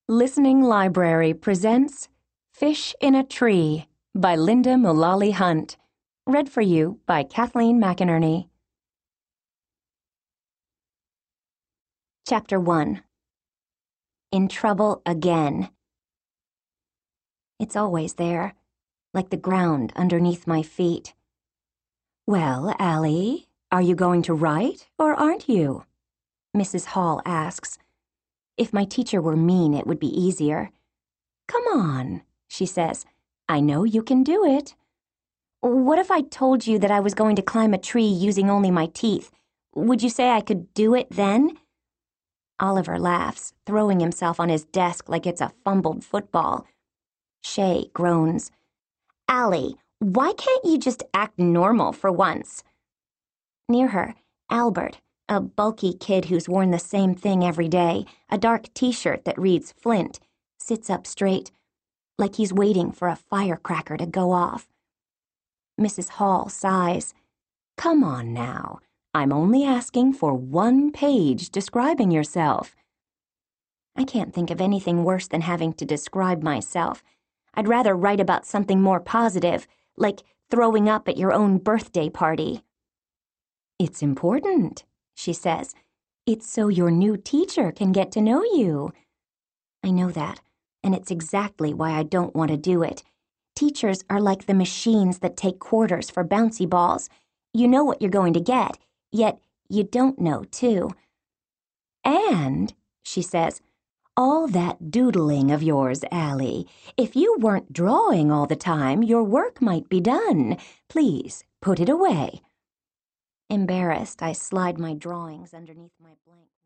Listening Library presents Fish in a Tree by Linda Mullally Hunt. Read for you by Kathleen McInerney. Chapter 1. In Trouble Again. It's always there, like the ground underneath my feet. "Well, Allie, are you going to write or aren't you?" Mrs. Hall asks. If my teacher were mean, it would be easier. "Come on," she says. "I know you can do it." "What if I told you that I was going to climb a tree using only my teeth? Would you say I could do it then?" Oliver laughs, throwing himself on his desk like it's a fumbled football. Shay groans. "Allie, why can't you just act normal for once?" Near her, Albert, a bulky kid who's worn the same thing every day, a dark t-shirt that reads Flint, sits up straight, like he's waiting for a firecracker to go off. Mrs. Hall sighs. "Come on now. I'm only asking for 1 page describing yourself." I can't think of anything worse than having to describe myself. I'd rather write about something more positive, like throwing up at your own birthday party. "It's important," she says. "It's so your new teacher can get to know you." I know that, and it's exactly why I don't want to do it. Teachers are like the machines that take quarters for bouncy balls. You know what you're going to get, yet you don't know, too. "And," she says, "all that doodling of yours, Allie. If you weren't drawing all the time, your work might be done. Please, put it away." Embarrassed, I slide my drawings underneath my blank.